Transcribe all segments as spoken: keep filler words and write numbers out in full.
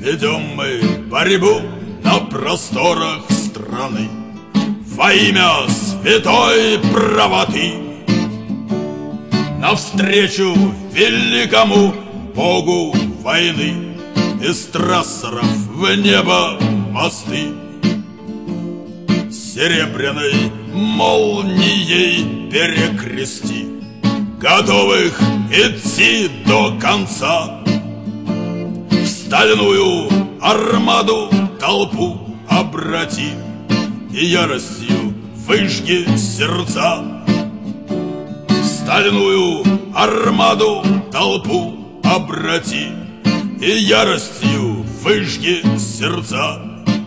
ведем мы борьбу на просторах страны во имя святой правоты. Навстречу великому богу войны из трассеров в небо мосты серебряной молнией перекрести, готовых идти до конца. В стальную армаду толпу обрати и яростью выжги сердца. В стальную армаду толпу обрати и яростью выжги сердца.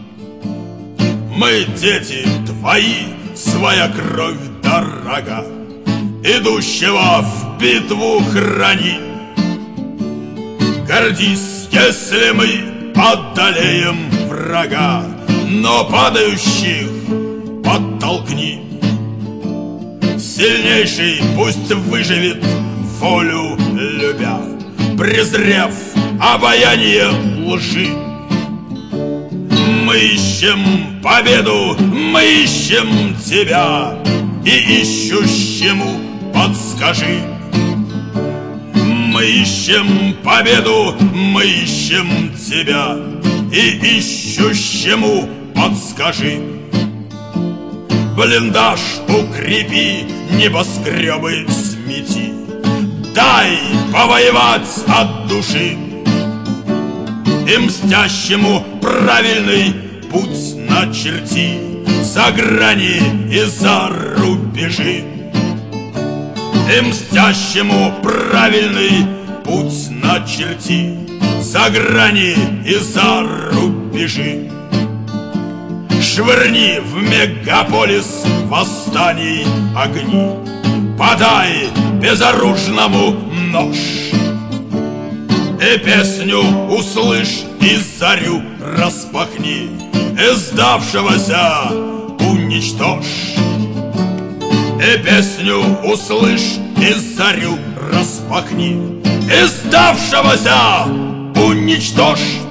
Мы дети твои, своя кровь дорога, идущего в битву храни. Гордись, если мы одолеем врага, но падающих подтолкни. Сильнейший пусть выживет, волю любя, презрев обаяние лжи. Мы ищем победу, мы ищем тебя, и ищущему подскажи. Мы ищем победу, мы ищем тебя, и ищущему подскажи. Блиндаж укрепи, небоскребы смети, дай повоевать от души. И мстящему правильный путь начерти за грани и за рубежи. И мстящему правильный путь начерти за грани и за рубежи. Швырни в мегаполис восстаний огни, подай безоружному нож. И песню услышь, и зарю распахни, и сдавшегося уничтожь. И песню услышь, и зарю распахни, и сдавшегося уничтожь.